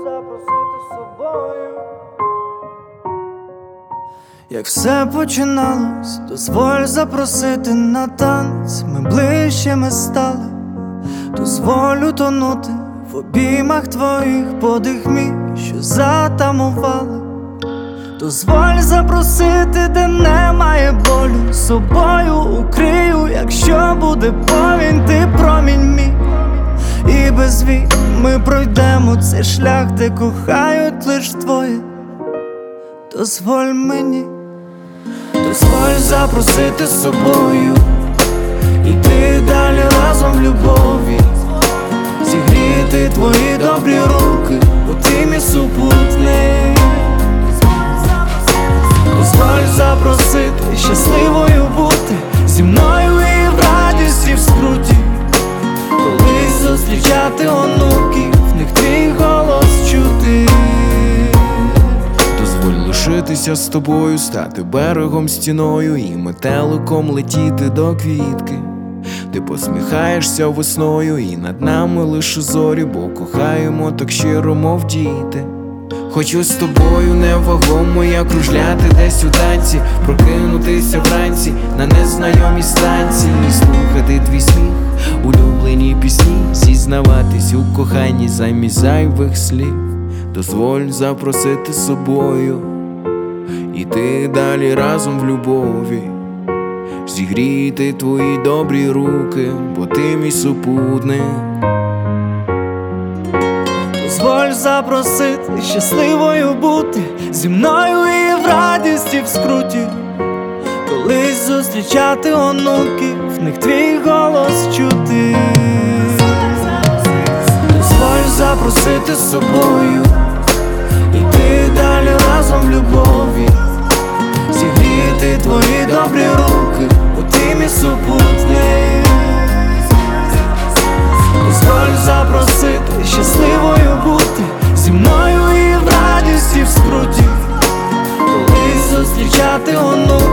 запросити з собою. Як все починалось, дозволь запросити на танець. Ми ближчими стали, дозволь утонути в обіймах твоїх, подих мій, що затамували. Дозволь запросити, де немає болю, з собою укрию, якщо буде повінь, ти промінь мій. І без війн ми пройдемо цей шлях, де кохають лиш твоє. Дозволь мені, дозволь запросити з собою, іти далі разом в любові, зігріти твої добрі руки, бо ти мій супутник. Дозволь запросити, щасливою бути зі мною і в радісті, і в скруті, колись зустрічати онуків, в них твій голос чути. Дозволь лишитися з тобою, стати берегом, стіною і метеликом летіти до квітки. Ти посміхаєшся весною, і над нами лише зорі, бо кохаємо так щиро, мов діти. Хочу з тобою невагомо, як кружляти десь у танці, прокинутися вранці на незнайомій станції, слухати твій сміх, улюблені пісні, зізнаватись у коханні замість зайвих слів. Дозволь запросити з собою, іти далі разом в любові, зігріти твої добрі руки, бо ти мій супутник. Дозволь запросити, щасливою бути зі мною і в радісті, в скруті, колись зустрічати онуків, в них твій голос чути. Дозволь запросити з собою, іти далі разом в любові, зігріти твої добрі руки, бо ти мій супутник. Дозволь запросити, щасливою бути зі мною і в радісті, в скруті, колись зустрічати онуків,